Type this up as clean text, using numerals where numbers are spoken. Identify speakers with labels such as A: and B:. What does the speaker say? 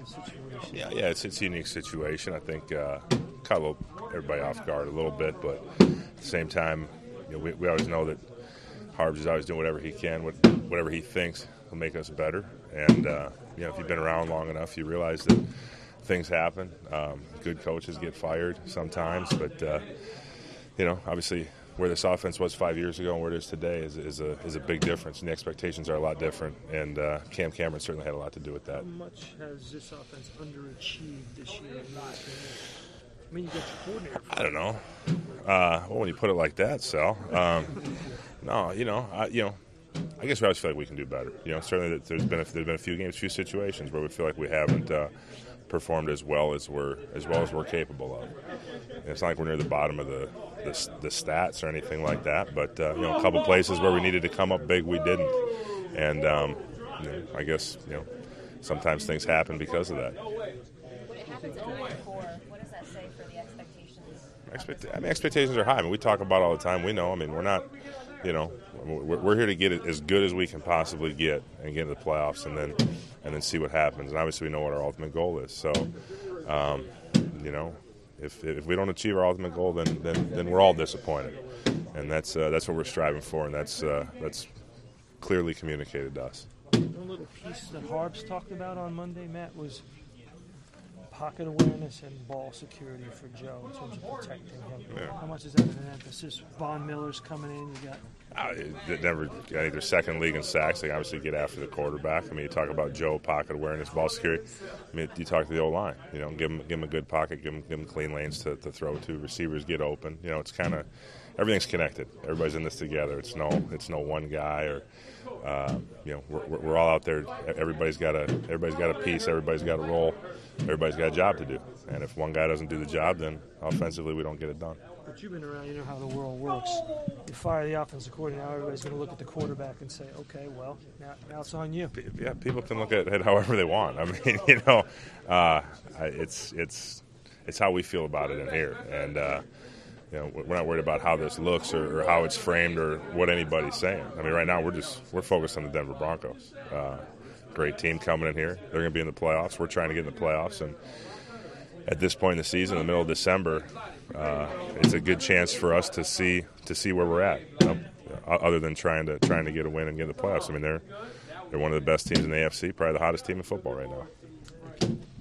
A: the situation?
B: Yeah, it's a unique situation. I think caught everybody off guard a little bit, but at the same time, we always know that Harbs is always doing whatever he can, whatever he thinks will make us better. And if you've been around long enough, you realize that things happen. Good coaches get fired sometimes, but obviously where this offense was 5 years ago and where it is today is a big difference, and the expectations are a lot different. And Cam Cameron certainly had a lot to do with that.
A: How much has this offense underachieved this year? I mean, you got your coordinator.
B: I don't know. Well, when you put it like that, Sal. No, I guess we always feel like we can do better. Certainly there's been a few games, few situations where we feel like we haven't performed as well as we're capable of. And it's not like we're near the bottom of the stats or anything like that, but a couple places where we needed to come up big, we didn't. And I guess sometimes things happen because of that.
C: When it happens at 0-4, what does that say for the expectations?
B: Expectations are high. We talk about it all the time. We know. We're not. We're here to get it as good as we can possibly get and get into the playoffs, and then see what happens. And obviously, we know what our ultimate goal is. So, if we don't achieve our ultimate goal, then we're all disappointed, and that's what we're striving for, and that's clearly communicated to us.
A: One little piece that Harbs talked about on Monday, Matt, was pocket awareness and ball security for Joe in terms of protecting him.
B: Yeah.
A: How much is that an emphasis? Von Miller's coming in. You got
B: Denver got either second league in sacks. They obviously get after the quarterback. You talk about Joe, pocket awareness, ball security. You talk to the O-line. Give him a good pocket, give him clean lanes to throw to. Receivers get open. It's kind of everything's connected. Everybody's in this together. It's no one guy or we're all out there. Everybody's got a piece. Everybody's got a role. Everybody's got a job to do. And if one guy doesn't do the job, then offensively we don't get it done.
A: But you've been around, you know how the world works. You fire the offensive coordinator, now everybody's going to look at the quarterback and say, okay, well, now it's on you.
B: Yeah, people can look at it however they want. It's how we feel about it in here. And, we're not worried about how this looks or how it's framed or what anybody's saying. Right now we're focused on the Denver Broncos. Great team coming in here. They're going to be in the playoffs. We're trying to get in the playoffs. And at this point in the season, in the middle of December, it's a good chance for us to see where we're at. Other than trying to get a win and get in the playoffs. They're one of the best teams in the AFC, probably the hottest team in football right now.